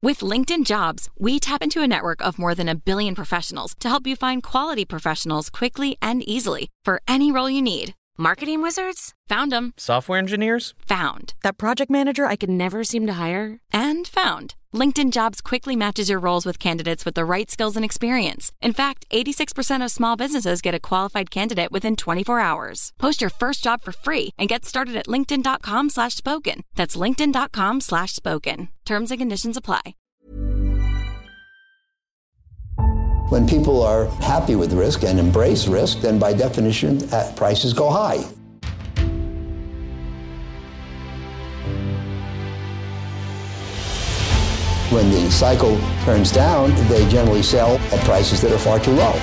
With LinkedIn Jobs, we tap into a network of more than 1 billion professionals to help you find quality professionals quickly and easily for any role you need. Marketing wizards? Found them. Software engineers? Found. That project manager I could never seem to hire? And found. LinkedIn Jobs quickly matches your roles with candidates with the right skills and experience. In fact, 86% of small businesses get a qualified candidate within 24 hours. Post your first job for free and get started at linkedin.com/spoken. That's linkedin.com/spoken. Terms and conditions apply. When people are happy with risk and embrace risk, then by definition, prices go high. When the cycle turns down, they generally sell at prices that are far too low.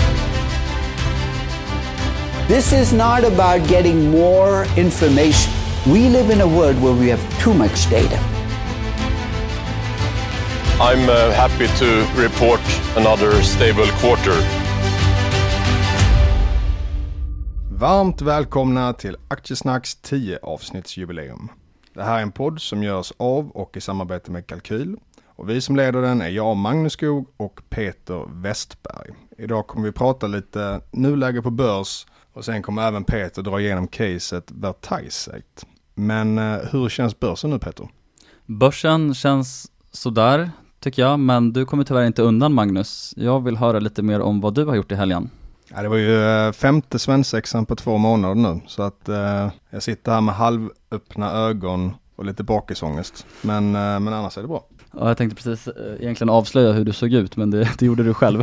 This is not about getting more information. We live in a world where we have too much data. I'm happy to report another stable quarter. Varmt välkomna till Aktiesnacks 10 avsnittsjubileum. Det här är en podd som görs av och i samarbete med Kalkyl. Och vi som leder den är jag, Magnus Skog, och Peter Westberg. Idag kommer vi prata lite nuläge på börs och sen kommer även Peter dra igenom caset Vertiseit. Men hur känns börsen nu, Peter? Börsen känns sådär tycker jag, men du kommer tyvärr inte undan, Magnus. Jag vill höra lite mer om vad du har gjort i helgen. Ja, det var ju 5:e svensexan på 2 månader nu, så att jag sitter här med halvöppna ögon och lite bakisångest. Men annars är det bra. Ja, jag tänkte precis egentligen avslöja hur du såg ut, men det gjorde du själv.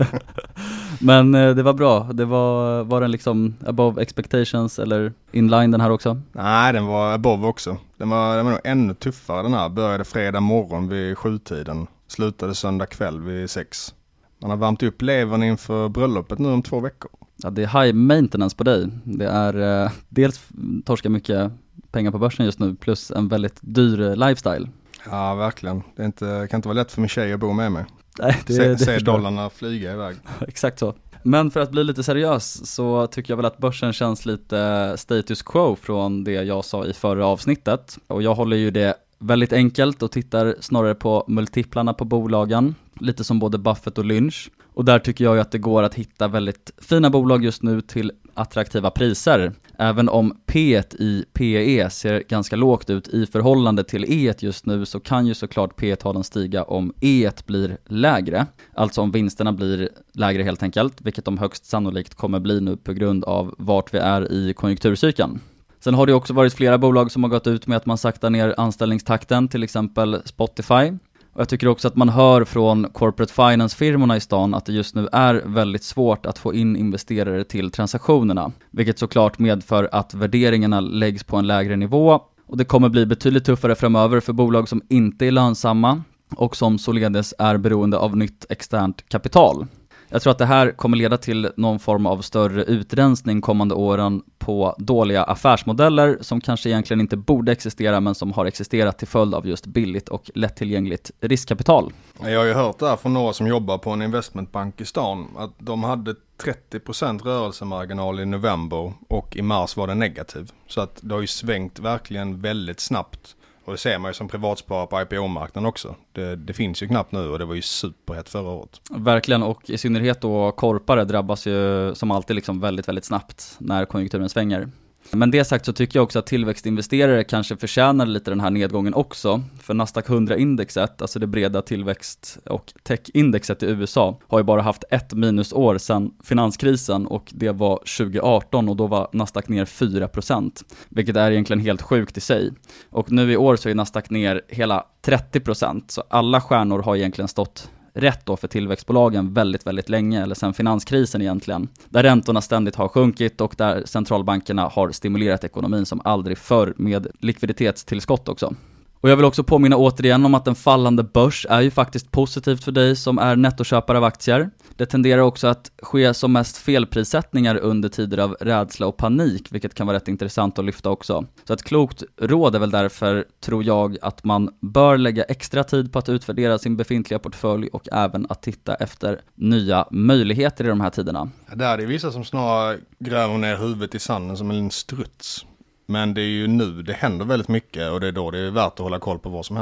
Men det var bra. Var den liksom above expectations eller inline den här också? Nej, den var above också. Den var nog ännu tuffare den här. Började fredag morgon vid 7-tiden. Slutade söndag kväll vid 6. Man har varmt upp levern inför bröllopet nu om 2 veckor. Ja, det är high maintenance på dig. Det är dels torska mycket pengar på börsen just nu plus en väldigt dyr lifestyle. Ja, verkligen. Det kan inte vara lätt för min tjej att bo med mig. Nej, Se dollarna flyga iväg. Exakt så. Men för att bli lite seriös så tycker jag väl att börsen känns lite status quo från det jag sa i förra avsnittet. Och jag håller ju det väldigt enkelt och tittar snarare på multiplarna på bolagen. Lite som både Buffett och Lynch. Och där tycker jag ju att det går att hitta väldigt fina bolag just nu till attraktiva priser. Även om P1 i PE ser ganska lågt ut i förhållande till E1 just nu, så kan ju såklart P-talen stiga om E1 blir lägre. Alltså om vinsterna blir lägre helt enkelt, vilket de högst sannolikt kommer bli nu på grund av vart vi är i konjunkturcykeln. Sen har det också varit flera bolag som har gått ut med att man saktar ner anställningstakten, till exempel Spotify. Och jag tycker också att man hör från corporate finance-firmorna i stan att det just nu är väldigt svårt att få in investerare till transaktionerna. Vilket såklart medför att värderingarna läggs på en lägre nivå. Och det kommer bli betydligt tuffare framöver för bolag som inte är lönsamma och som således är beroende av nytt externt kapital. Jag tror att det här kommer leda till någon form av större utrensning kommande åren på dåliga affärsmodeller som kanske egentligen inte borde existera men som har existerat till följd av just billigt och lättillgängligt riskkapital. Jag har ju hört det här från några som jobbar på en investmentbank i stan att de hade 30% rörelsemarginal i november och i mars var det negativ. Så att det har ju svängt verkligen väldigt snabbt. Och det ser man ju som privatsparare på IPO-marknaden också. Det finns ju knappt nu och det var ju superhett förra året. Verkligen, och i synnerhet då korpare drabbas ju som alltid liksom väldigt, väldigt snabbt när konjunkturen svänger. Men det sagt så tycker jag också att tillväxtinvesterare kanske förtjänar lite den här nedgången också. För Nasdaq 100-indexet, alltså det breda tillväxt- och tech-indexet i USA, har ju bara haft ett minusår sedan finanskrisen och det var 2018 och då var Nasdaq ner 4%. Vilket är egentligen helt sjukt i sig. Och nu i år så är Nasdaq ner hela 30%. Så alla stjärnor har egentligen stått rätt då för tillväxtbolagen väldigt, väldigt länge, eller sen finanskrisen egentligen, där räntorna ständigt har sjunkit och där centralbankerna har stimulerat ekonomin som aldrig förr med likviditetstillskott också. Och jag vill också påminna återigen om att en fallande börs är ju faktiskt positivt för dig som är nettoköpare av aktier. Det tenderar också att ske som mest felprissättningar under tider av rädsla och panik, vilket kan vara rätt intressant att lyfta också. Så ett klokt råd är väl därför, tror jag, att man bör lägga extra tid på att utvärdera sin befintliga portfölj och även att titta efter nya möjligheter i de här tiderna. Det är vissa som snarare gräver ner huvudet i sanden som en struts. Men det är ju nu det händer väldigt mycket och det är då det är värt att hålla koll på vad som händer.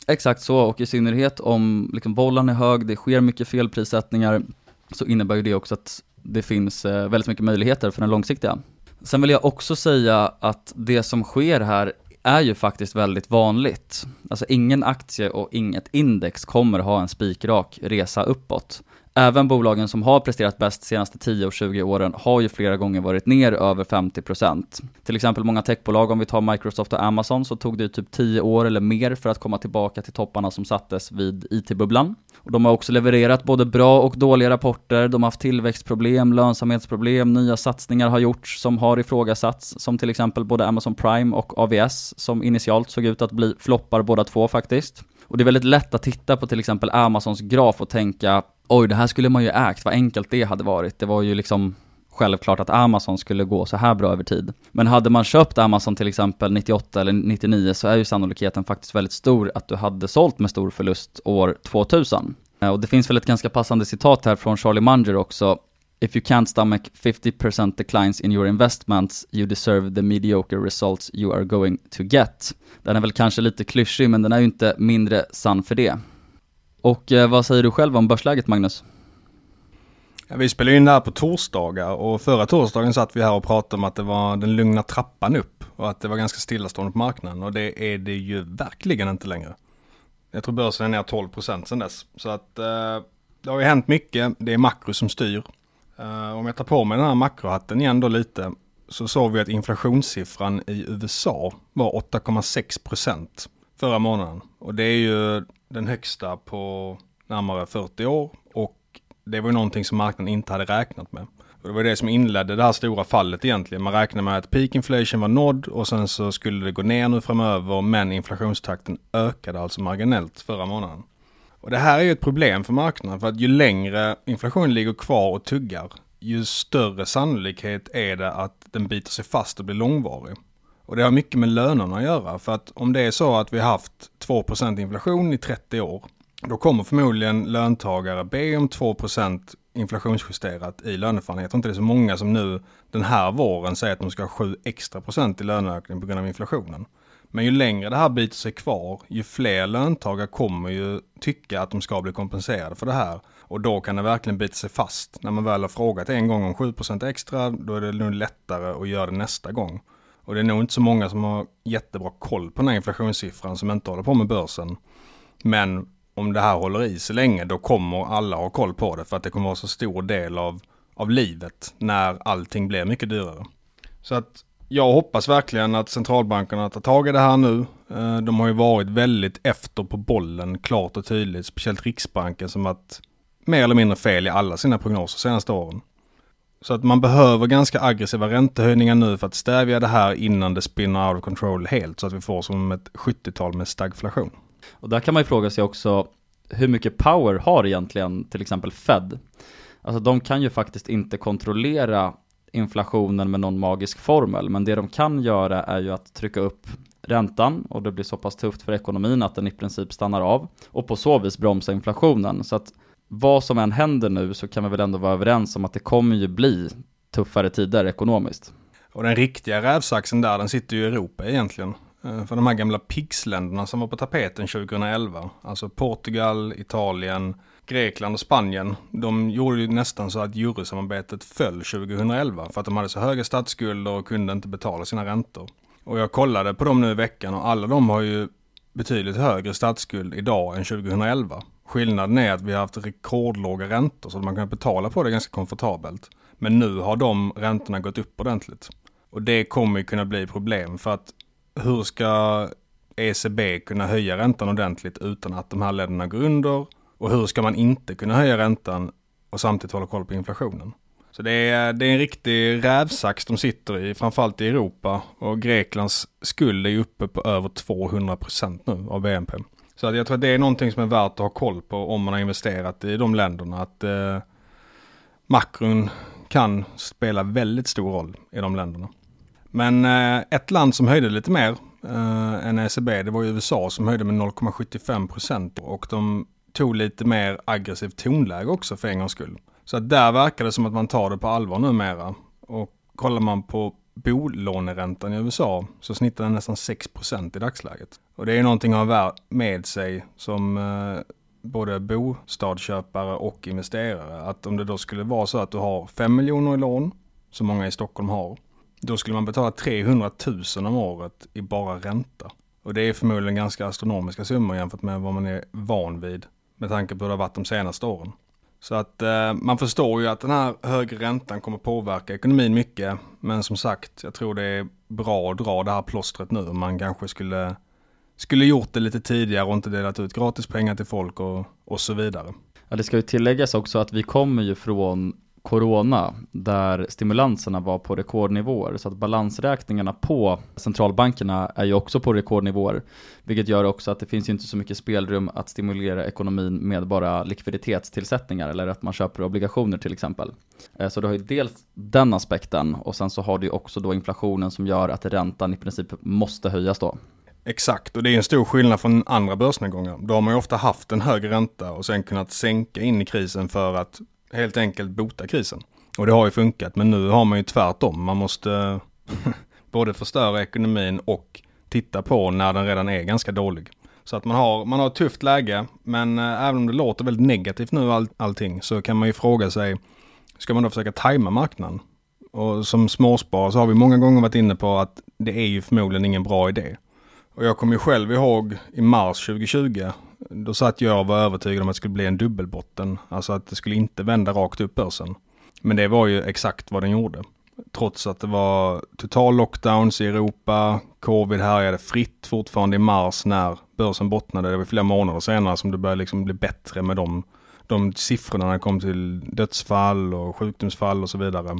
Exakt så, och i synnerhet om liksom bollen är hög, det sker mycket felprissättningar, så innebär ju det också att det finns väldigt mycket möjligheter för den långsiktiga. Sen vill jag också säga att det som sker här är ju faktiskt väldigt vanligt. Alltså ingen aktie och inget index kommer ha en spikrak resa uppåt. Även bolagen som har presterat bäst de senaste 10 och 20 åren har ju flera gånger varit ner över 50%. Till exempel många techbolag, om vi tar Microsoft och Amazon, så tog det typ 10 år eller mer för att komma tillbaka till topparna som sattes vid IT-bubblan. Och de har också levererat både bra och dåliga rapporter, de har haft tillväxtproblem, lönsamhetsproblem, nya satsningar har gjorts som har ifrågasatts, som till exempel både Amazon Prime och AVS som initialt såg ut att bli floppar båda två faktiskt. Och det är väldigt lätt att titta på till exempel Amazons graf och tänka, oj, det här skulle man ju ägt, vad enkelt det hade varit. Det var ju liksom självklart att Amazon skulle gå så här bra över tid. Men hade man köpt Amazon till exempel 98 eller 99 så är ju sannolikheten faktiskt väldigt stor att du hade sålt med stor förlust år 2000. Och det finns väl ett ganska passande citat här från Charlie Munger också. If you can't stomach 50% declines in your investments, you deserve the mediocre results you are going to get. Den är väl kanske lite klyschig, men den är ju inte mindre sann för det. Och vad säger du själv om börsläget, Magnus? Ja, vi spelar in det här på torsdagar, och förra torsdagen satt vi här och pratade om att det var den lugna trappan upp och att det var ganska stillastående på marknaden, och det är det ju verkligen inte längre. Jag tror börsen är ner 12% sedan dess. Så att det har ju hänt mycket, det är makro som styr. Om jag tar på mig den här makrohatten igen då lite, så såg vi att inflationssiffran i USA var 8,6% förra månaden. Och det är ju den högsta på närmare 40 år, och det var ju någonting som marknaden inte hade räknat med. Och det var det som inledde det här stora fallet egentligen. Man räknade med att peak inflation var nådd och sen så skulle det gå ner nu framöver, men inflationstakten ökade alltså marginellt förra månaden. Och det här är ju ett problem för marknaden, för att ju längre inflationen ligger kvar och tuggar, ju större sannolikhet är det att den biter sig fast och blir långvarig. Och det har mycket med lönerna att göra, för att om det är så att vi har haft 2% inflation i 30 år, då kommer förmodligen löntagare be om 2% inflationsjusterat i löneförhandlingar. Jag tror inte det är så många som nu den här våren säger att de ska ha 7 extra procent i löneökning på grund av inflationen. Men ju längre det här biter sig kvar, ju fler löntagare kommer ju tycka att de ska bli kompenserade för det här. Och då kan det verkligen bita sig fast. När man väl har frågat en gång om 7% extra, då är det nog lättare att göra det nästa gång. Och det är nog inte så många som har jättebra koll på den här inflationssiffran som inte håller på med börsen. Men om det här håller i sig länge, då kommer alla ha koll på det, för att det kommer vara så stor del av livet när allting blir mycket dyrare. Så att jag hoppas verkligen att centralbankerna tar tag i det här nu. De har ju varit väldigt efter på bollen, klart och tydligt, speciellt Riksbanken som varit mer eller mindre fel i alla sina prognoser senaste åren. Så att man behöver ganska aggressiva räntehöjningar nu för att stävja det här innan det spinner out of control helt, så att vi får som ett 70-tal med stagflation. Och där kan man ju fråga sig också, hur mycket power har egentligen till exempel Fed? Alltså de kan ju faktiskt inte kontrollera inflationen med någon magisk formel, men det de kan göra är ju att trycka upp räntan, och det blir så pass tufft för ekonomin att den i princip stannar av, och på så vis bromsa inflationen. Så att vad som än händer nu, så kan vi väl ändå vara överens om att det kommer ju bli tuffare tider ekonomiskt. Och den riktiga rävsaxen där, den sitter ju i Europa egentligen. För de här gamla PIGS-länderna som var på tapeten 2011, alltså Portugal, Italien, Grekland och Spanien, de gjorde ju nästan så att eurosamarbetet föll 2011 för att de hade så höga statsskulder och kunde inte betala sina räntor. Och jag kollade på dem nu i veckan, och alla de har ju betydligt högre statsskuld idag än 2011. Skillnaden är att vi har haft rekordlåga räntor, så att man kan betala på det ganska komfortabelt. Men nu har de räntorna gått upp ordentligt. Och det kommer ju kunna bli problem, för att hur ska ECB kunna höja räntan ordentligt utan att de här länderna går under? Och hur ska man inte kunna höja räntan och samtidigt hålla koll på inflationen? Så det är en riktig rävsax de sitter i, framförallt i Europa. Och Greklands skuld är uppe på över 200% nu av BNP. Så att jag tror att det är någonting som är värt att ha koll på om man har investerat i de länderna. Att makron kan spela väldigt stor roll i de länderna. Men ett land som höjde lite mer än ECB, det var ju USA som höjde med 0,75%. Och de tog lite mer aggressivt tonläge också för en gångs skull. Så att där verkar det som att man tar det på allvar numera. Och kollar man på bolåneräntan i USA så snittar den nästan 6% i dagsläget. Och det är någonting att ha med sig som både bostadsköpare och investerare. Att om det då skulle vara så att du har 5 miljoner i lån, som många i Stockholm har, då skulle man betala 300 000 om året i bara ränta. Och det är förmodligen ganska astronomiska summor jämfört med vad man är van vid med tanke på hur det har varit de senaste åren. Så att man förstår ju att den här högre räntan kommer påverka ekonomin mycket. Men som sagt, jag tror det är bra att dra det här plåstret nu. Man kanske skulle gjort det lite tidigare och inte delat ut gratispengar till folk och så vidare. Ja, det ska ju tilläggas också att vi kommer ju från corona där stimulanserna var på rekordnivåer, så att balansräkningarna på centralbankerna är ju också på rekordnivåer, vilket gör också att det finns ju inte så mycket spelrum att stimulera ekonomin med bara likviditetstillsättningar eller att man köper obligationer till exempel. Så det har ju dels den aspekten och sen så har det ju också då inflationen som gör att räntan i princip måste höjas då. Exakt, och det är en stor skillnad från andra börsnedgångar. Då har man ju ofta haft en hög ränta och sen kunnat sänka in i krisen för att helt enkelt bota krisen. Och det har ju funkat, men nu har man ju tvärtom. Man måste både förstöra ekonomin och titta på när den redan är ganska dålig. Så att man har ett tufft läge, men även om det låter väldigt negativt nu allting så kan man ju fråga sig, ska man då försöka tajma marknaden? Och som småsparare så har vi många gånger varit inne på att det är ju förmodligen ingen bra idé. Och jag kommer ju själv ihåg i mars 2020, då satt jag och var övertygad om att det skulle bli en dubbelbotten. Alltså att det skulle inte vända rakt upp börsen. Men det var ju exakt vad den gjorde. Trots att det var total lockdowns i Europa, covid härjade fritt fortfarande i mars när börsen bottnade. Det var flera månader senare som det började liksom bli bättre med de siffrorna när det kom till dödsfall och sjukdomsfall och så vidare.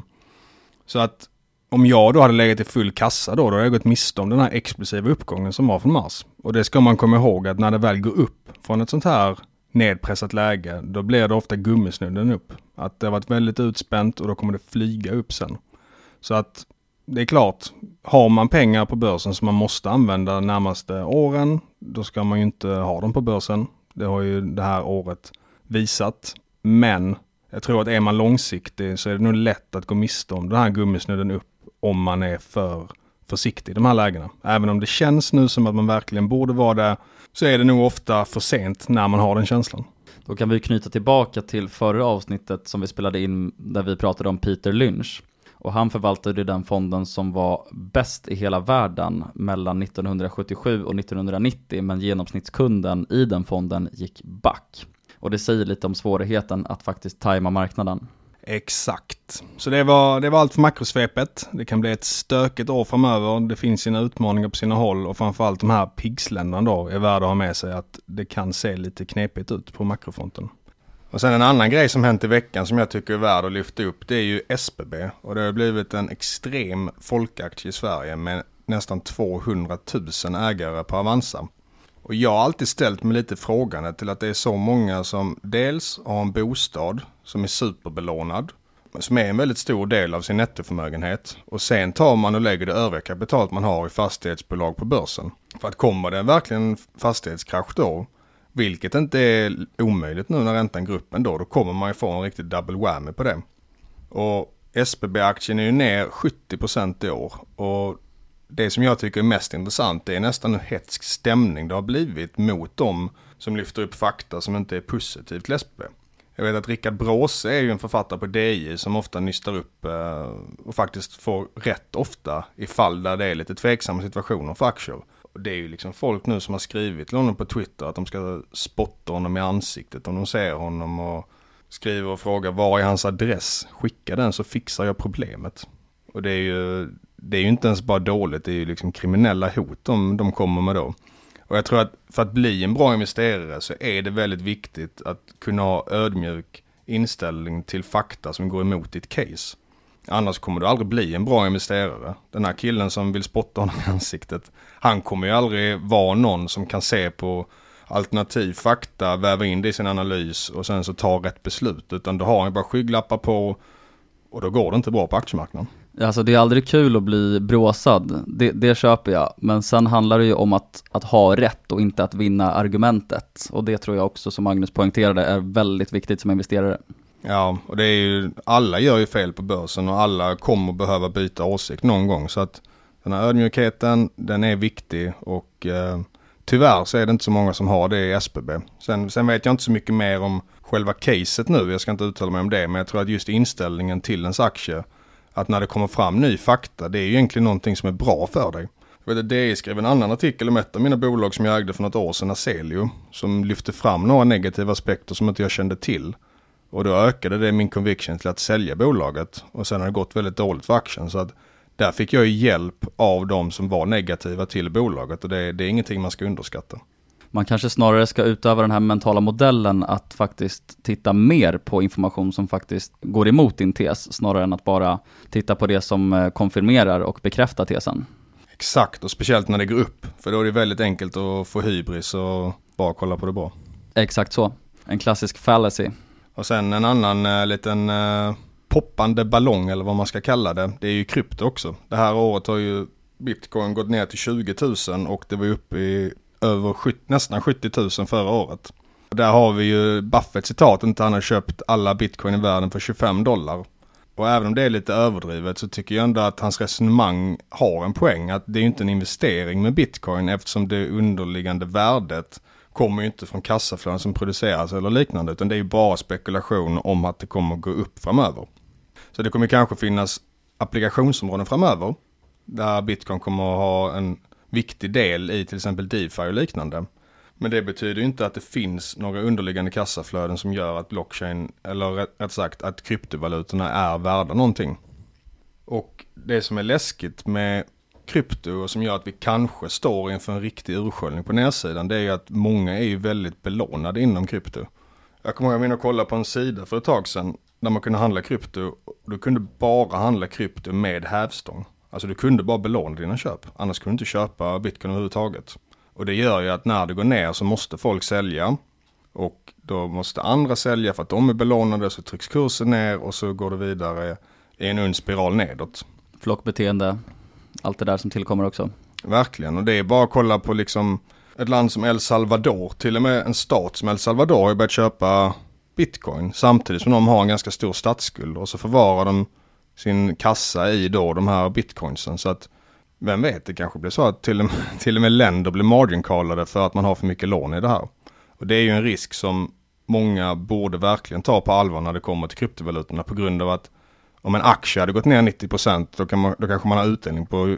Så att om jag då hade legat i full kassa då hade jag gått miste om den här explosiva uppgången som var från mars. Och det ska man komma ihåg att när det väl går upp från ett sånt här nedpressat läge, då blir det ofta gummisnudden upp. Att det har varit väldigt utspänt och då kommer det flyga upp sen. Så att det är klart, har man pengar på börsen som man måste använda de närmaste åren, då ska man ju inte ha dem på börsen. Det har ju det här året visat. Men jag tror att är man långsiktig så är det nog lätt att gå miste om den här gummisnudden upp om man är för försiktig i de här lägena. Även om det känns nu som att man verkligen borde vara där, så är det nog ofta för sent när man har den känslan. Då kan vi knyta tillbaka till förra avsnittet som vi spelade in där vi pratade om Peter Lynch. Och han förvaltade den fonden som var bäst i hela världen mellan 1977 och 1990, men genomsnittskunden i den fonden gick back. Och det säger lite om svårigheten att faktiskt tajma marknaden. Exakt. Så det var allt för makrosvepet. Det kan bli ett stökigt år framöver. Det finns sina utmaningar på sina håll och framförallt de här pigsländerna då är värda att ha med sig att det kan se lite knepigt ut på makrofronten. Och sen en annan grej som hänt i veckan som jag tycker är värd att lyfta upp, det är ju SBB. Och det har blivit en extrem folkaktie i Sverige med nästan 200 000 ägare på Avanza. Och jag har alltid ställt mig lite frågande till att det är så många som dels har en bostad som är superbelånad, som är en väldigt stor del av sin nettoförmögenhet. Och sen tar man och lägger det övriga kapitalet man har i fastighetsbolag på börsen. För att kommer det verkligen fastighetskrasch då, vilket inte är omöjligt nu när räntan går upp ändå, då kommer man ju få en riktigt double whammy på det. Och SBB-aktien är ju ner 70% i år. Och det som jag tycker är mest intressant är nästan en hetsk stämning det har blivit mot dem som lyfter upp fakta som inte är positivt till SBB. Jag vet att Rickard Bråse är ju en författare på DI som ofta nystar upp och faktiskt får rätt ofta i fall där det är lite tveksamma situationer för aktier. Och det är ju liksom folk nu som har skrivit till honom på Twitter att de ska spotta honom i ansiktet om de ser honom och skriver och frågar var är hans adress. Skicka den så fixar jag problemet. Och det är ju inte ens bara dåligt, det är ju liksom kriminella hot de kommer med då. Och jag tror att för att bli en bra investerare så är det väldigt viktigt att kunna ha ödmjuk inställning till fakta som går emot ditt case. Annars kommer du aldrig bli en bra investerare. Den här killen som vill spotta honom i ansiktet, han kommer ju aldrig vara någon som kan se på alternativ fakta, väva in det i sin analys och sen så ta rätt beslut. Utan då har han bara skygglappar på och då går det inte bra på aktiemarknaden. Alltså det är aldrig kul att bli bråsad, det köper jag. Men sen handlar det ju om att ha rätt och inte att vinna argumentet. Och det tror jag också, som Magnus poängterade, är väldigt viktigt som investerare. Ja, och det är ju, alla gör ju fel på börsen och alla kommer behöva byta åsikt någon gång. Så att den här ödmjukheten, den är viktig och tyvärr så är det inte så många som har det i SBB. Sen vet jag inte så mycket mer om själva caset nu, jag ska inte uttala mig om det, men jag tror att just inställningen till ens aktie, att när det kommer fram ny fakta, det är ju egentligen någonting som är bra för dig. Jag vet att DI skrev en annan artikel om ett av mina bolag som jag ägde för något år sedan, Aselio, som lyfte fram några negativa aspekter som inte jag kände till. Och då ökade det min conviction till att sälja bolaget. Och sen har det gått väldigt dåligt för aktien. Så att där fick jag hjälp av de som var negativa till bolaget. Och det är ingenting man ska underskatta. Man kanske snarare ska utöva den här mentala modellen att faktiskt titta mer på information som faktiskt går emot din tes. Snarare än att bara titta på det som konfirmerar och bekräftar tesen. Exakt, och speciellt när det går upp. För då är det väldigt enkelt att få hybris och bara kolla på det bra. Exakt så. En klassisk fallacy. Och sen en annan liten poppande ballong eller vad man ska kalla det. Det är ju krypto också. Det här året har ju Bitcoin gått ner till 20 000 och det var uppe i nästan 70 000 förra året. Och där har vi ju Buffett citat, inte han har köpt alla Bitcoin i världen för $25. Och även om det är lite överdrivet så tycker jag ändå att hans resonemang har en poäng. Att det är inte en investering med Bitcoin eftersom det underliggande värdet kommer ju inte från kassaflöden som produceras eller liknande, utan det är ju bara spekulation om att det kommer gå upp framöver. Så det kommer kanske finnas applikationsområden framöver där Bitcoin kommer att ha en viktig del i till exempel DeFi och liknande. Men det betyder ju inte att det finns några underliggande kassaflöden som gör att blockchain, eller rätt sagt att kryptovalutorna är värda någonting. Och det som är läskigt med krypto och som gör att vi kanske står inför en riktig ursköljning på nedsidan, det är ju att många är ju väldigt belånade inom krypto. Jag kommer ihåg att jag kollade på en sida för ett tag sedan där man kunde handla krypto, och du kunde bara handla krypto med hävstång. Alltså du kunde bara belåna dina köp, annars kunde du inte köpa Bitcoin överhuvudtaget. Och det gör ju att när det går ner så måste folk sälja, och då måste andra sälja för att de är belånade, så trycks kursen ner och så går det vidare i en ond spiral nedåt. Flockbeteende, allt det där som tillkommer också. Verkligen, och det är bara att kolla på liksom ett land som El Salvador, till och med en stat som El Salvador har börjat köpa Bitcoin samtidigt som de har en ganska stor statsskuld, och så förvarar de sin kassa i då de här bitcoinsen. Så att vem vet, det kanske blir så att till och med länder blir margin-callade för att man har för mycket lån i det här. Och det är ju en risk som många borde verkligen ta på allvar när det kommer till kryptovalutorna, på grund av att om en aktie hade gått ner 90% då kanske man har utdelning på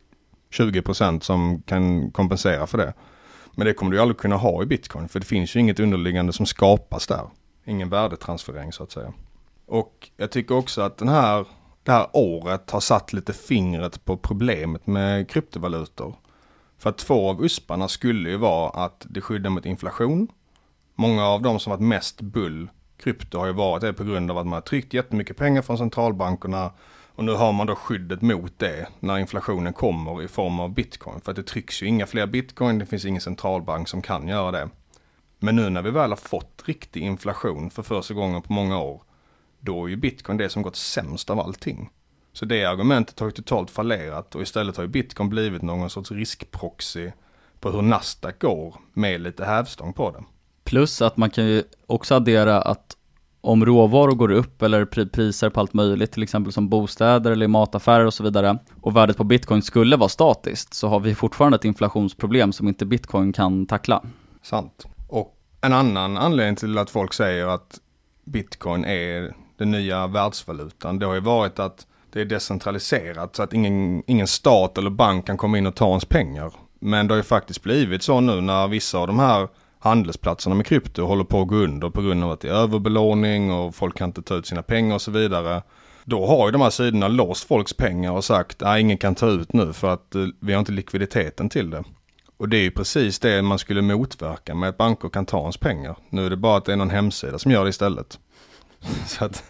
20% som kan kompensera för det. Men det kommer du ju aldrig kunna ha i Bitcoin, för det finns ju inget underliggande som skapas där. Ingen värdetransferering så att säga. Och jag tycker också att det här året har satt lite fingret på problemet med kryptovalutor. För att två av usparna skulle ju vara att det skyddar mot inflation. Många av de som varit mest bull krypto har ju varit det på grund av att man har tryckt jättemycket pengar från centralbankerna. Och nu har man då skyddet mot det när inflationen kommer i form av bitcoin. För att det trycks ju inga fler bitcoin, det finns ingen centralbank som kan göra det. Men nu när vi väl har fått riktig inflation för första gången på många år, då är ju bitcoin det som gått sämst av allting. Så det argumentet har ju totalt fallerat, och istället har ju bitcoin blivit någon sorts riskproxy på hur Nasdaq går med lite hävstång på det. Plus att man kan ju också addera att om råvaror går upp eller priser på allt möjligt, till exempel som bostäder eller mataffärer och så vidare, och värdet på bitcoin skulle vara statiskt, så har vi fortfarande ett inflationsproblem som inte bitcoin kan tackla. Sant. Och en annan anledning till att folk säger att bitcoin är den nya världsvalutan, det har ju varit att det är decentraliserat så att ingen stat eller bank kan komma in och ta ens pengar. Men det har ju faktiskt blivit så nu när vissa av de här handelsplatserna med krypto håller på att gå under på grund av att det är överbelåning och folk kan inte ta ut sina pengar och så vidare. Då har ju de här sidorna låst folks pengar och sagt att ingen kan ta ut nu för att vi har inte likviditeten till det. Och det är ju precis det man skulle motverka med att banker kan ta ens pengar. Nu är det bara att det är någon hemsida som gör det istället. Så att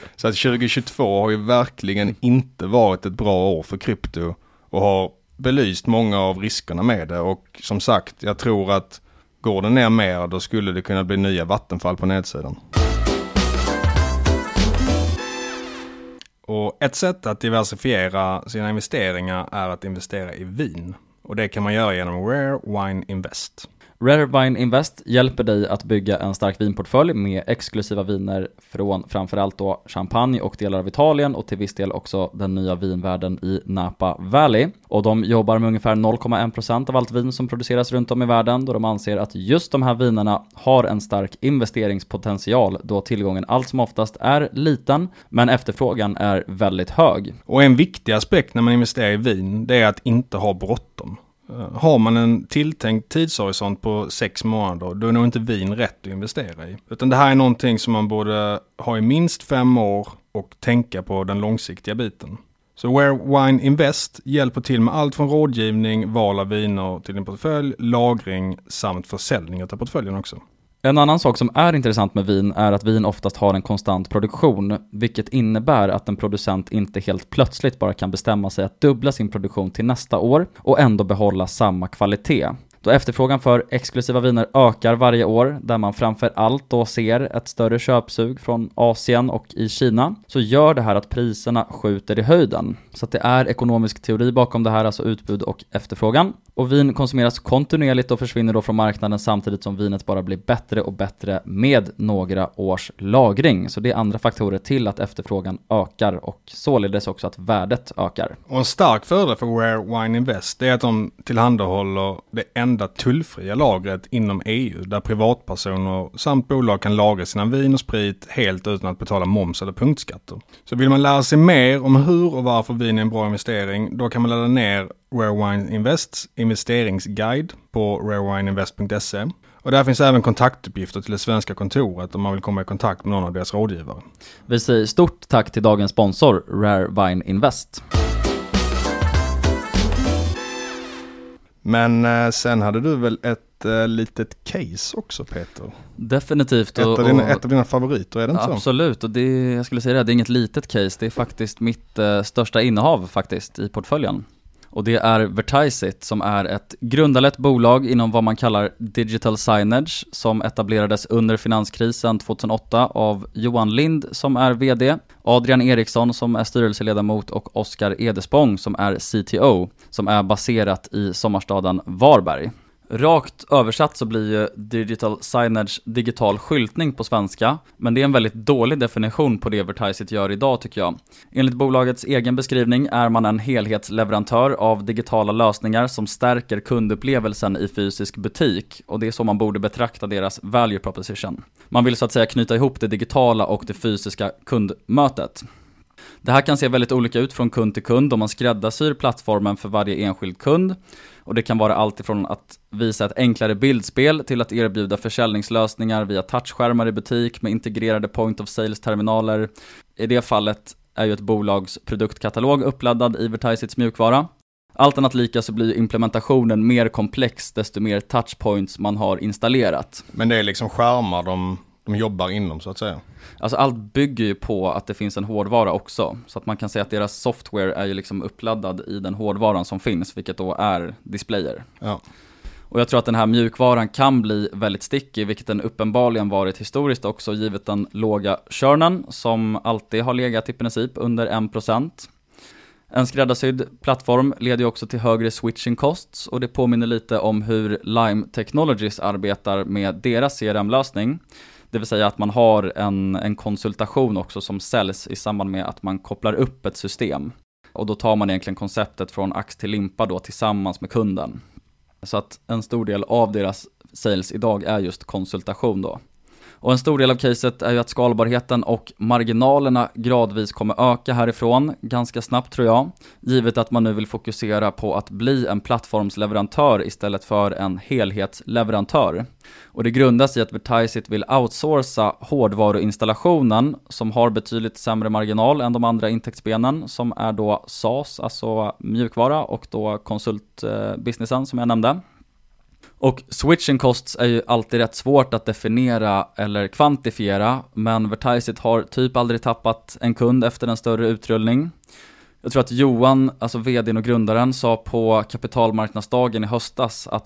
2022 har ju verkligen inte varit ett bra år för krypto och har belyst många av riskerna med det. Och som sagt, jag tror att går det ner mer, då skulle det kunna bli nya vattenfall på nedsidan. Och ett sätt att diversifiera sina investeringar är att investera i vin. Och det kan man göra genom Rare Wine Invest. Rare Wine Invest hjälper dig att bygga en stark vinportfölj med exklusiva viner från framförallt då Champagne och delar av Italien och till viss del också den nya vinvärlden i Napa Valley. Och de jobbar med ungefär 0,1% av allt vin som produceras runt om i världen, då de anser att just de här vinerna har en stark investeringspotential, då tillgången allt som oftast är liten men efterfrågan är väldigt hög. Och en viktig aspekt när man investerar i vin, det är att inte ha bråttom. Har man en tilltänkt tidshorisont på 6 månader, då är nog inte vin rätt att investera i. Utan det här är någonting som man borde ha i minst 5 år och tänka på den långsiktiga biten. Så Rare Wine Invest hjälper till med allt från rådgivning, val av viner till din portfölj, lagring samt försäljning av portföljen också. En annan sak som är intressant med vin är att vin oftast har en konstant produktion, vilket innebär att en producent inte helt plötsligt bara kan bestämma sig att dubbla sin produktion till nästa år och ändå behålla samma kvalitet. Då efterfrågan för exklusiva viner ökar varje år, där man framför allt då ser ett större köpsug från Asien och i Kina, så gör det här att priserna skjuter i höjden. Så att det är ekonomisk teori bakom det här, alltså utbud och efterfrågan. Och vin konsumeras kontinuerligt och försvinner då från marknaden samtidigt som vinet bara blir bättre och bättre med några års lagring. Så det är andra faktorer till att efterfrågan ökar och således också att värdet ökar. Och en stark fördel för Rare Wine Invest är att de tillhandahåller det enda tullfria lagret inom EU, där privatpersoner samt bolag kan lagra sina vin och sprit helt utan att betala moms eller punktskatter. Så vill man lära sig mer om hur och varför vin är en bra investering, då kan man ladda ner Rare Wine Invests investeringsguide på rarewineinvest.se. Och där finns även kontaktuppgifter till det svenska kontoret om man vill komma i kontakt med någon av deras rådgivare. Vi säger stort tack till dagens sponsor, Rare Wine Invest. Men sen hade du väl ett litet case också, Peter? Definitivt. Ett av dina favoriter, är det inte så? Absolut, och jag skulle säga det är inget litet case, det är faktiskt mitt största innehav faktiskt i portföljen. Och det är Vertiseit, som är ett grundarlett bolag inom vad man kallar digital signage, som etablerades under finanskrisen 2008 av Johan Lind som är vd, Adrian Eriksson som är styrelseledamot och Oskar Edespång som är CTO, som är baserat i sommarstaden Varberg. Rakt översatt så blir ju digital signage digital skyltning på svenska, men det är en väldigt dålig definition på det Vertiseit gör idag tycker jag. Enligt bolagets egen beskrivning är man en helhetsleverantör av digitala lösningar som stärker kundupplevelsen i fysisk butik, och det är så man borde betrakta deras value proposition. Man vill så att säga knyta ihop det digitala och det fysiska kundmötet. Det här kan se väldigt olika ut från kund till kund om man skräddarsyr plattformen för varje enskild kund. Och det kan vara allt ifrån att visa ett enklare bildspel till att erbjuda försäljningslösningar via touchskärmar i butik med integrerade point of sales-terminaler. I det fallet är ju ett bolags produktkatalog uppladdad i Vertiseits mjukvara. Allt annat lika så blir implementationen mer komplex desto mer touchpoints man har installerat. Men det är liksom skärmar de jobbar inom så att säga. Alltså allt bygger ju på att det finns en hårdvara också. Så att man kan säga att deras software är ju liksom uppladdad i den hårdvaran som finns, vilket då är displayer. Ja. Och jag tror att den här mjukvaran kan bli väldigt sticky, vilket den uppenbarligen varit historiskt också, givet den låga churnen som alltid har legat i princip under 1%. En skräddarsydd plattform leder ju också till högre switching costs, och det påminner lite om hur Lime Technologies arbetar med deras CRM-lösning. Det vill säga att man har en konsultation också som säljs i samband med att man kopplar upp ett system. Och då tar man egentligen konceptet från ax till limpa då tillsammans med kunden. Så att en stor del av deras sales idag är just konsultation då. Och en stor del av caset är ju att skalbarheten och marginalerna gradvis kommer öka härifrån ganska snabbt tror jag. Givet att man nu vill fokusera på att bli en plattformsleverantör istället för en helhetsleverantör. Och det grundas i att Vertiseit vill outsourca hårdvaruinstallationen som har betydligt sämre marginal än de andra intäktsbenen som är då SaaS, alltså mjukvara, och då konsultbusinessen som jag nämnde. Och switching costs är ju alltid rätt svårt att definiera eller kvantifiera, men Vertiseit har typ aldrig tappat en kund efter en större utrullning. Jag tror att Johan, alltså vdn och grundaren, sa på kapitalmarknadsdagen i höstas att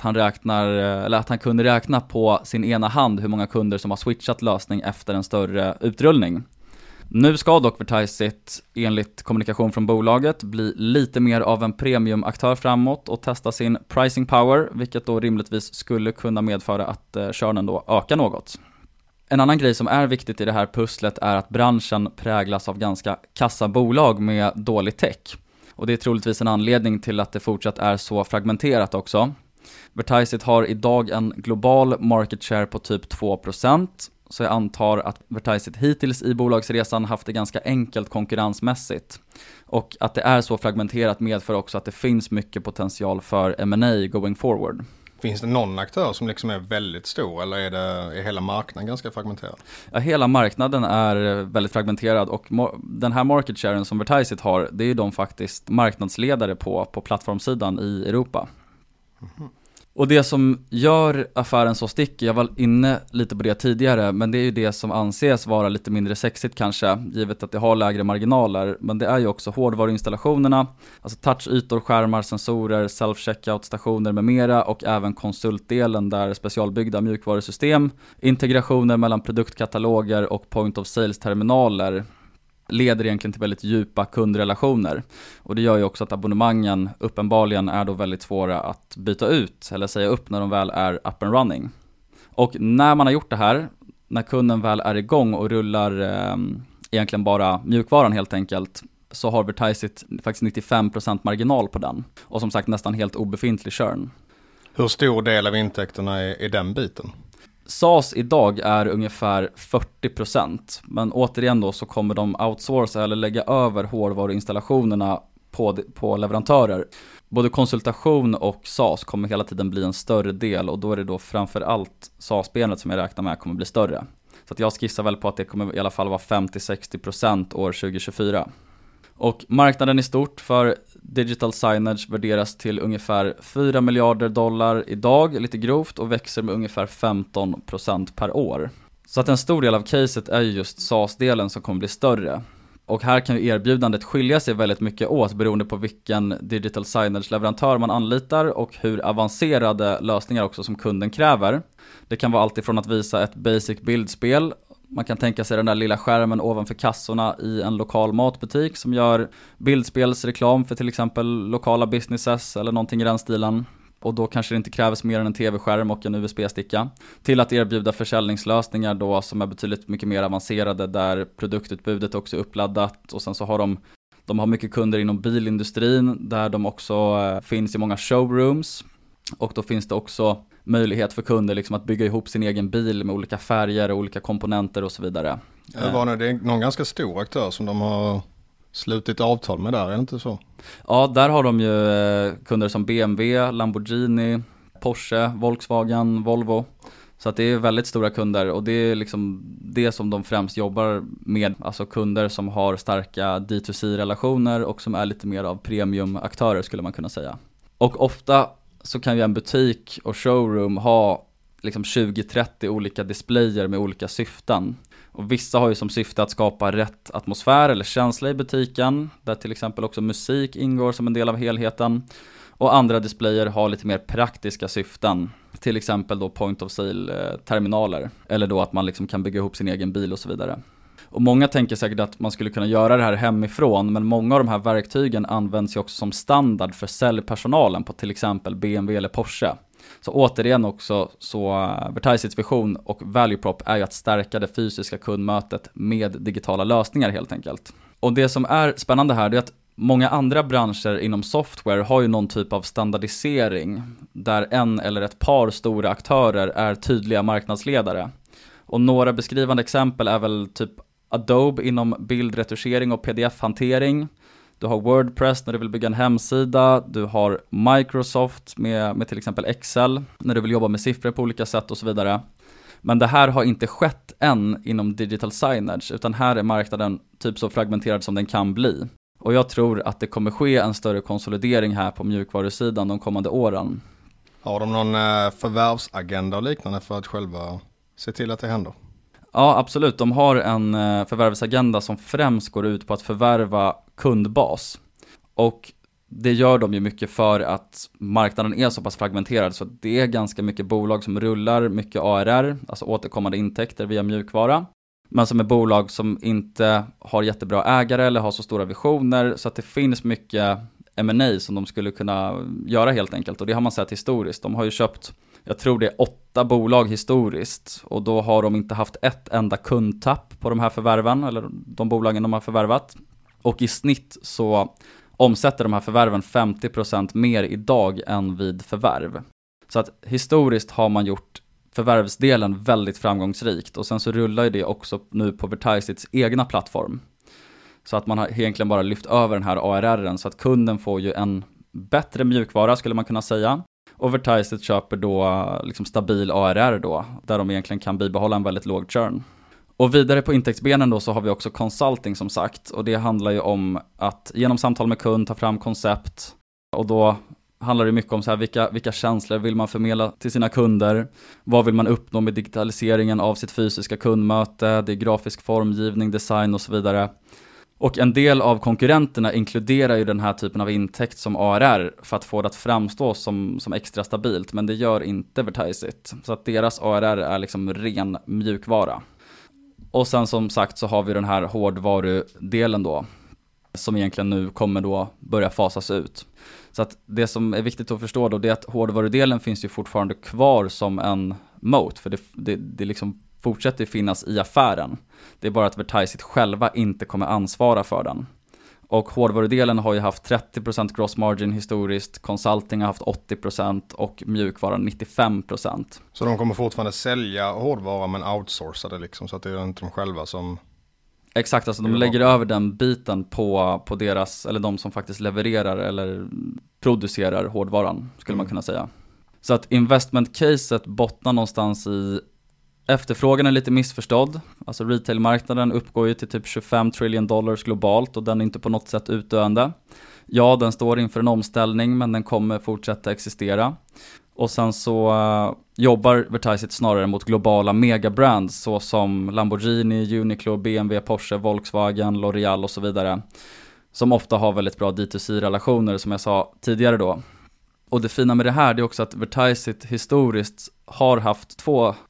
han kunde räkna på sin ena hand hur många kunder som har switchat lösning efter en större utrullning. Nu ska dock Vertiseit enligt kommunikation från bolaget bli lite mer av en premiumaktör framåt och testa sin pricing power, vilket då rimligtvis skulle kunna medföra att churnen då ökar något. En annan grej som är viktigt i det här pusslet är att branschen präglas av ganska kassa bolag med dålig tech. Och det är troligtvis en anledning till att det fortsatt är så fragmenterat också. Vertiseit har idag en global market share på typ 2%. Så jag antar att Vertiseit hittills i bolagsresan haft det ganska enkelt konkurrensmässigt. Och att det är så fragmenterat medför också att det finns mycket potential för M&A going forward. Finns det någon aktör som liksom är väldigt stor eller är hela marknaden ganska fragmenterad? Ja, hela marknaden är väldigt fragmenterad och den här market sharen som Vertiseit har, det är ju de faktiskt marknadsledare på plattformsidan i Europa. Mm-hmm. Och det som gör affären så stickig, jag var inne lite på det tidigare, men det är ju det som anses vara lite mindre sexigt kanske, givet att det har lägre marginaler, men det är ju också hårdvaruinstallationerna, alltså touchytor, skärmar, sensorer, self-checkout-stationer med mera och även konsultdelen där specialbyggda mjukvarusystem, integrationer mellan produktkataloger och point of sales-terminaler leder egentligen till väldigt djupa kundrelationer. Och det gör ju också att abonnemangen uppenbarligen är då väldigt svåra att byta ut eller säga upp när de väl är up and running. Och när man har gjort det här, när kunden väl är igång och rullar egentligen bara mjukvaran helt enkelt, så har Vertiseit faktiskt 95% marginal på den. Och som sagt nästan helt obefintlig churn. Hur stor del av intäkterna är den biten? SaaS idag är ungefär 40%, men återigen då så kommer de outsourca eller lägga över hårdvaruinstallationerna på leverantörer. Både konsultation och SaaS kommer hela tiden bli en större del och då är det då framförallt SaaS-benet som jag räknar med kommer bli större. Så att jag skissar väl på att det kommer i alla fall vara 50-60% år 2024. Och marknaden i stort för digital signage värderas till ungefär $4 miljarder idag, lite grovt, och växer med ungefär 15% per år. Så att en stor del av caset är ju just SaaS-delen som kommer bli större. Och här kan ju erbjudandet skilja sig väldigt mycket åt beroende på vilken digital signage-leverantör man anlitar och hur avancerade lösningar också som kunden kräver. Det kan vara allt ifrån att visa ett basic bildspel. Man kan tänka sig den där lilla skärmen ovanför kassorna i en lokal matbutik som gör bildspelsreklam för till exempel lokala businesses eller någonting i den stilen. Och då kanske det inte krävs mer än en tv-skärm och en USB-sticka. Till att erbjuda försäljningslösningar då som är betydligt mycket mer avancerade där produktutbudet också är uppladdat. Och sen så har de har mycket kunder inom bilindustrin där de också finns i många showrooms. Och då finns det också möjlighet för kunder liksom att bygga ihop sin egen bil med olika färger och olika komponenter och så vidare. Det är någon ganska stor aktör som de har slutit avtal med där, är det inte så? Ja, där har de ju kunder som BMW, Lamborghini, Porsche, Volkswagen, Volvo. Så att det är väldigt stora kunder och det är liksom det som de främst jobbar med. Alltså kunder som har starka D2C-relationer och som är lite mer av premiumaktörer skulle man kunna säga. Och ofta så kan ju en butik och showroom ha liksom 20-30 olika displayer med olika syften. Och vissa har ju som syfte att skapa rätt atmosfär eller känsla i butiken, där till exempel också musik ingår som en del av helheten. Och andra displayer har lite mer praktiska syften, till exempel då point of sale-terminaler, eller då att man liksom kan bygga ihop sin egen bil och så vidare. Och många tänker säkert att man skulle kunna göra det här hemifrån, men många av de här verktygen används ju också som standard för säljpersonalen på till exempel BMW eller Porsche. Så återigen också, så Vertiseits vision och value prop är ju att stärka det fysiska kundmötet med digitala lösningar helt enkelt. Och det som är spännande här är att många andra branscher inom software har ju någon typ av standardisering där en eller ett par stora aktörer är tydliga marknadsledare. Och några beskrivande exempel är väl typ Adobe inom bildretuschering och pdf-hantering. Du har WordPress när du vill bygga en hemsida. Du har Microsoft med till exempel Excel när du vill jobba med siffror på olika sätt och så vidare. Men det här har inte skett än inom digital signage, utan här är marknaden typ så fragmenterad som den kan bli. Och jag tror att det kommer ske en större konsolidering här på mjukvarusidan de kommande åren. Har de någon förvärvsagenda och liknande för att själva se till att det händer? Ja, absolut. De har en förvärvsagenda som främst går ut på att förvärva kundbas. Och det gör de ju mycket för att marknaden är så pass fragmenterad, så det är ganska mycket bolag som rullar mycket ARR, alltså återkommande intäkter via mjukvara. men som är bolag som inte har jättebra ägare eller har så stora visioner, så att det finns mycket M&A som de skulle kunna göra helt enkelt. Och det har man sett historiskt. De har ju köpt, jag tror det är 8 bolag historiskt, och då har de inte haft ett enda kundtapp på de här förvärven, eller de bolagen de har förvärvat. Och i snitt så omsätter de här förvärven 50% mer idag än vid förvärv. Så att historiskt har man gjort förvärvsdelen väldigt framgångsrikt, och sen så rullar ju det också nu på Vertiseits egna plattform. Så att man har egentligen bara lyft över den här ARR:en, så att kunden får ju en bättre mjukvara skulle man kunna säga. Och Vertiseit köper då liksom stabil ARR då, där de egentligen kan bibehålla en väldigt låg churn. Och vidare på intäktsbenen då så har vi också consulting som sagt, och det handlar ju om att genom samtal med kund ta fram koncept, och då handlar det mycket om så här, vilka känslor vill man förmedla till sina kunder, vad vill man uppnå med digitaliseringen av sitt fysiska kundmöte, det är grafisk formgivning, design och så vidare. Och en del av konkurrenterna inkluderar ju den här typen av intäkt som ARR för att få det att framstå som extra stabilt, men det gör inte Vertiseit. Så att deras ARR är liksom ren mjukvara. Och sen som sagt så har vi den här hårdvarudelen då, som egentligen nu kommer då börja fasas ut. Så att det som är viktigt att förstå då, det är att hårdvarudelen finns ju fortfarande kvar som en moat, för det liksom fortsätter finnas i affären. Det är bara att Vertiseit själva inte kommer ansvara för den. Och hårdvarudelen har ju haft 30% gross margin historiskt, consulting har haft 80% och mjukvaran 95%. Så de kommer fortfarande sälja hårdvara men outsourca det liksom, så att det är inte de själva som... Exakt, alltså de lägger över den biten på deras, eller de som faktiskt levererar eller producerar hårdvaran, skulle man kunna säga. Så att investment-caset bottnar någonstans i efterfrågan är lite missförstådd. Alltså retailmarknaden uppgår ju till typ $25 trillion globalt, och den är inte på något sätt utdöende. Ja, den står inför en omställning, men den kommer fortsätta existera. Och sen så jobbar Vertiseit snarare mot globala megabrands såsom Lamborghini, Uniqlo, BMW, Porsche, Volkswagen, L'Oreal och så vidare. Som ofta har väldigt bra D2C-relationer som jag sa tidigare då. Och det fina med det här är också att Vertiseit historiskt har haft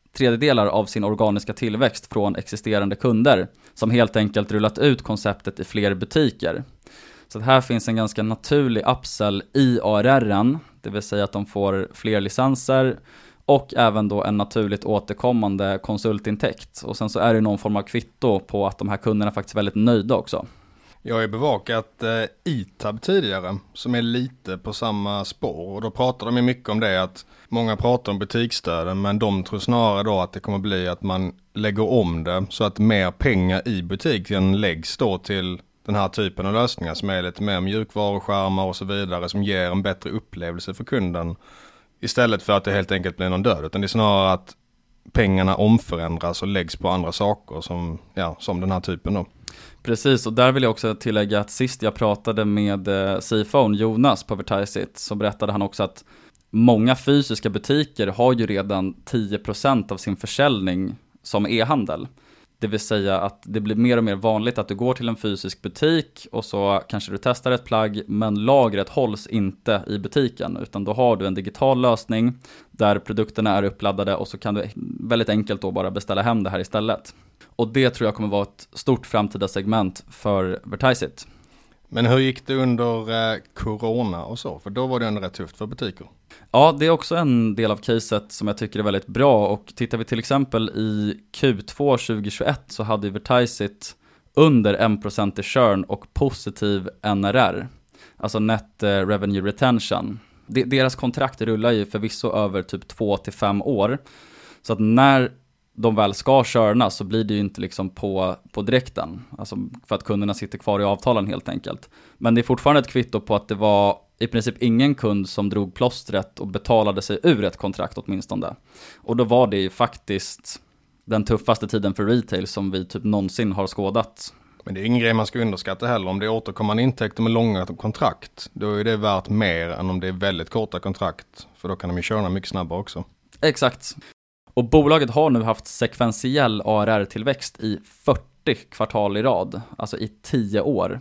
2/3 av sin organiska tillväxt från existerande kunder som helt enkelt rullat ut konceptet i fler butiker. Så här finns en ganska naturlig upsell i ARR:en, det vill säga att de får fler licenser och även då en naturligt återkommande konsultintäkt. Och sen så är det någon form av kvitto på att de här kunderna är faktiskt väldigt nöjda också. Jag har ju bevakat ITAB tidigare som är lite på samma spår, och då pratar de ju mycket om det att många pratar om butiksstöden, men de tror snarare då att det kommer bli att man lägger om det så att mer pengar i butiken läggs då till den här typen av lösningar som är lite mer mjukvaruskärmar och så vidare, som ger en bättre upplevelse för kunden istället för att det helt enkelt blir någon död, utan det är snarare att pengarna omförändras och läggs på andra saker som den här typen då. Precis, och där vill jag också tillägga att sist jag pratade med CFO:n Jonas på Vertiseit så berättade han också att många fysiska butiker har ju redan 10% av sin försäljning som e-handel. Det vill säga att det blir mer och mer vanligt att du går till en fysisk butik och så kanske du testar ett plagg, men lagret hålls inte i butiken, utan då har du en digital lösning där produkterna är uppladdade och så kan du väldigt enkelt då bara beställa hem det här istället. Och det tror jag kommer vara ett stort framtida segment för Vertiseit. Men hur gick det under corona och så? För då var det ändå rätt tufft för butiker. Ja, det är också en del av caset som jag tycker är väldigt bra. Och tittar vi till exempel i Q2 2021 så hade Vertiseit under 1% i churn och positiv NRR. Alltså Net Revenue Retention. Deras kontrakt rullar ju förvisso över typ 2-5 år. Så att när de väl ska körna så blir det ju inte liksom på direkten. Alltså för att kunderna sitter kvar i avtalen helt enkelt. Men det är fortfarande ett kvitto på att det var i princip ingen kund som drog plåstret och betalade sig ur ett kontrakt åtminstone. Och då var det ju faktiskt den tuffaste tiden för retail som vi typ någonsin har skådat. Men det är ingen grej man ska underskatta heller. Om det är återkommande intäkter med långa kontrakt, då är det värt mer än om det är väldigt korta kontrakt. För då kan de ju köra mycket snabbare också. Exakt. Och bolaget har nu haft sekventiell ARR-tillväxt i 40 kvartal i rad, alltså i 10 år.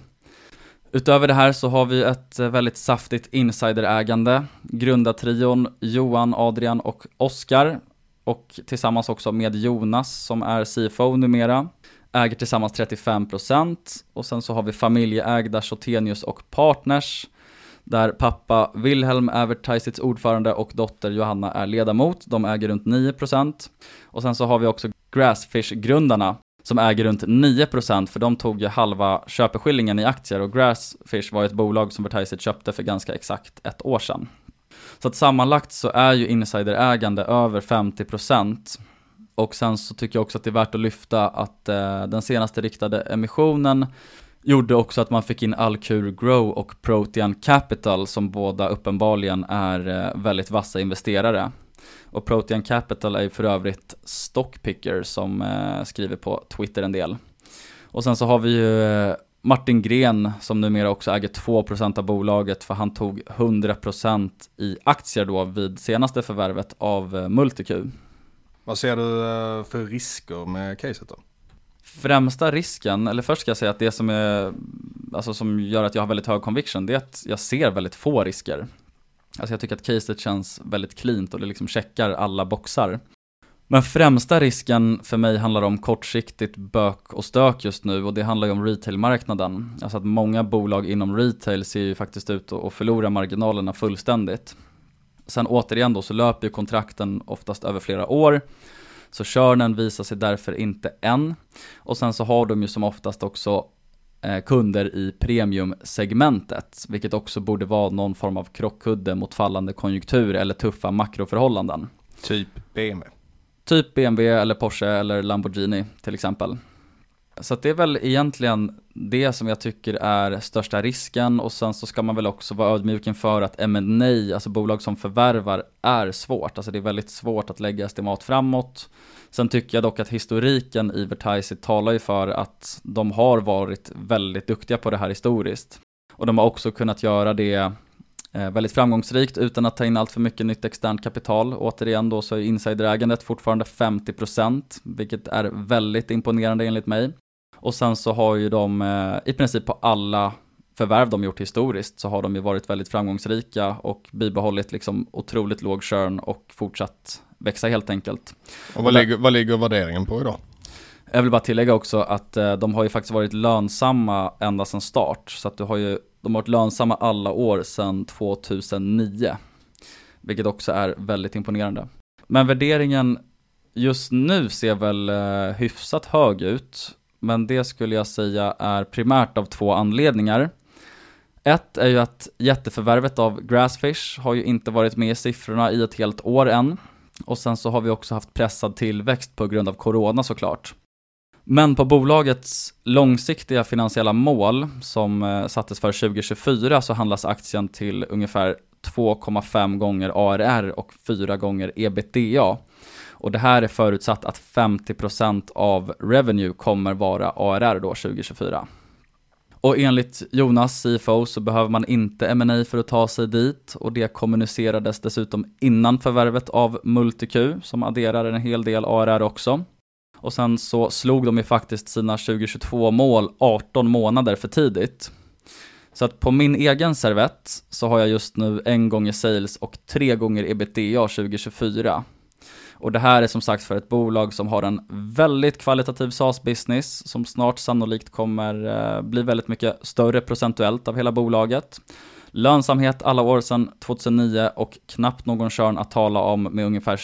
Utöver det här så har vi ett väldigt saftigt insiderägande. Grundartrion Johan, Adrian och Oskar. Och tillsammans också med Jonas som är CFO numera. äger tillsammans 35%. Och sen så har vi familjeägda Chotenius och Partners, där pappa Wilhelm är Vertiseits ordförande och dotter Johanna är ledamot. De äger runt 9%. Och sen så har vi också Grassfish-grundarna som äger runt 9%, för de tog ju halva köpeskillingen i aktier, och Grassfish var ett bolag som Vertiseit köpte för ganska exakt ett år sedan. Så att sammanlagt så är ju insiderägande över 50%. Och sen så tycker jag också att det är värt att lyfta att den senaste riktade emissionen gjorde också att man fick in Alcur Grow och Protean Capital, som båda uppenbarligen är väldigt vassa investerare. Och Protean Capital är ju för övrigt Stockpicker som skriver på Twitter en del. Och sen så har vi ju Martin Gren som numera också äger 2% av bolaget, för han tog 100% i aktier då vid senaste förvärvet av MultiQ. Vad ser du för risker med caset då? Främsta risken, eller först ska jag säga att det som är, alltså som gör att jag har väldigt hög conviction, det är att jag ser väldigt få risker. Alltså jag tycker att caset känns väldigt cleant och det liksom checkar alla boxar. Men främsta risken för mig handlar om kortsiktigt bök och stök just nu, och det handlar ju om retailmarknaden. Alltså att många bolag inom retail ser ju faktiskt ut att förlora marginalerna fullständigt. Sen återigen då så löper ju kontrakten oftast över flera år, så körnen visar sig därför inte än. Och sen så har de ju som oftast också kunder i premiumsegmentet, vilket också borde vara någon form av krockkudde mot fallande konjunktur eller tuffa makroförhållanden. Typ BMW. Typ BMW eller Porsche eller Lamborghini till exempel. Så att det är väl egentligen det som jag tycker är största risken. Och sen så ska man väl också vara ödmjuk inför att M&A, alltså bolag som förvärvar, är svårt. Alltså det är väldigt svårt att lägga estimat framåt. Sen tycker jag dock att historiken i Vertiseit talar ju för att de har varit väldigt duktiga på det här historiskt. Och de har också kunnat göra det väldigt framgångsrikt utan att ta in allt för mycket nytt externt kapital. Återigen då så är insiderägandet fortfarande 50%, vilket är väldigt imponerande enligt mig. Och sen så har ju de i princip på alla förvärv de gjort historiskt så har de ju varit väldigt framgångsrika och bibehållit liksom otroligt låg churn och fortsatt växa helt enkelt. Och vad ligger värderingen på idag? Jag vill bara tillägga också att de har ju faktiskt varit lönsamma ända sedan start. Så att de har varit lönsamma alla år sedan 2009. Vilket också är väldigt imponerande. Men värderingen just nu ser väl hyfsat hög ut. Men det skulle jag säga är primärt av två anledningar. Ett är ju att jätteförvärvet av Grassfish har ju inte varit med i siffrorna i ett helt år än. Och sen så har vi också haft pressad tillväxt på grund av corona såklart. Men på bolagets långsiktiga finansiella mål som sattes för 2024 så handlas aktien till ungefär 2,5 gånger ARR och 4 gånger EBITDA. Och det här är förutsatt att 50% av revenue kommer vara ARR då 2024. Och enligt Jonas, CFO, så behöver man inte M&A för att ta sig dit. Och det kommunicerades dessutom innan förvärvet av MultiQ som adderar en hel del ARR också. Och sen så slog de ju faktiskt sina 2022-mål 18 månader för tidigt. Så att på min egen servett så har jag just nu 1 gånger sales och 3 gånger EBITDA 2024. Och det här är som sagt för ett bolag som har en väldigt kvalitativ SaaS-business som snart sannolikt kommer bli väldigt mycket större procentuellt av hela bolaget. Lönsamhet alla år sedan 2009 och knappt någon churn att tala om med ungefär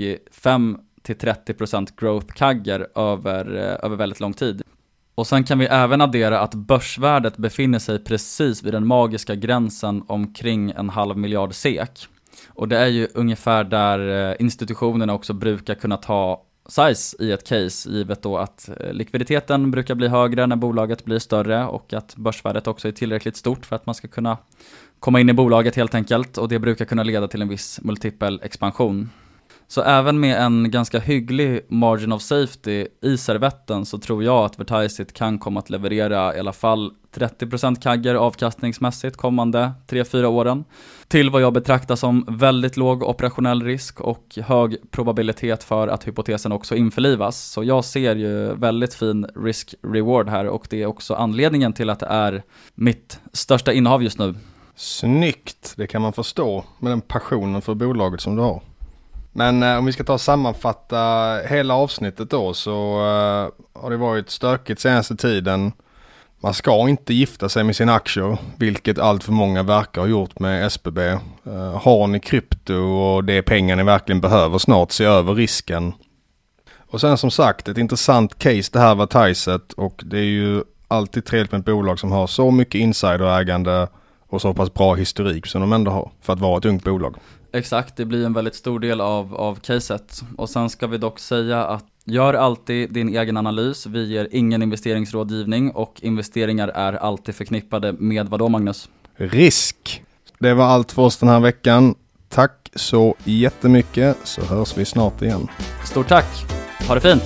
25-30% growth CAGR över väldigt lång tid. Och sen kan vi även addera att börsvärdet befinner sig precis vid den magiska gränsen omkring 0,5 miljard SEK. Och det är ju ungefär där institutionerna också brukar kunna ta size i ett case, givet då att likviditeten brukar bli högre när bolaget blir större och att börsvärdet också är tillräckligt stort för att man ska kunna komma in i bolaget helt enkelt, och det brukar kunna leda till en viss multipel expansion. Så även med en ganska hygglig margin of safety i servetten så tror jag att Vertiseit kan komma att leverera i alla fall 30% CAGR avkastningsmässigt kommande 3-4 åren. Till vad jag betraktar som väldigt låg operationell risk och hög probabilitet för att hypotesen också införlivas. Så jag ser ju väldigt fin risk-reward här, och det är också anledningen till att det är mitt största innehav just nu. Snyggt, det kan man förstå med den passionen för bolaget som du har. Men om vi ska ta och sammanfatta hela avsnittet då, så har det varit stökigt senaste tiden. Man ska inte gifta sig med sina aktier, vilket allt för många verkar ha gjort med SBB. Har ni krypto och det är pengar ni verkligen behöver snart, se över risken. Och sen som sagt, ett intressant case det här var Tyset, och det är ju alltid trevligt med ett bolag som har så mycket insiderägande och så pass bra historik som de ändå har för att vara ett ungt bolag. Exakt, det blir en väldigt stor del av caset. Och sen ska vi dock säga att gör alltid din egen analys. Vi ger ingen investeringsrådgivning och investeringar är alltid förknippade med vad då, Magnus? Risk! Det var allt för oss den här veckan. Tack så jättemycket, så hörs vi snart igen. Stort tack! Ha det fint!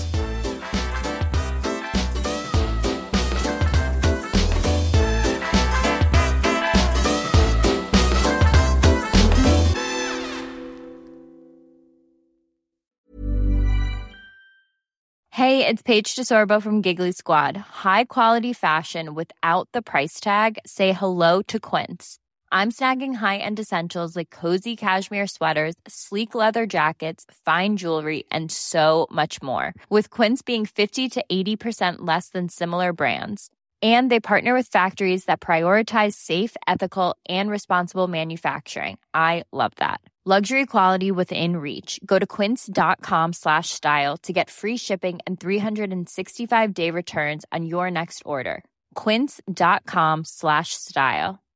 Hey, it's Paige DeSorbo from Giggly Squad. High quality fashion without the price tag. Say hello to Quince. I'm snagging high-end essentials like cozy cashmere sweaters, sleek leather jackets, fine jewelry, and so much more. With Quince being 50 to 80% less than similar brands. And they partner with factories that prioritize safe, ethical, and responsible manufacturing. I love that. Luxury quality within reach. Go to quince.com/style to get free shipping and 365-day returns on your next order. Quince.com/style.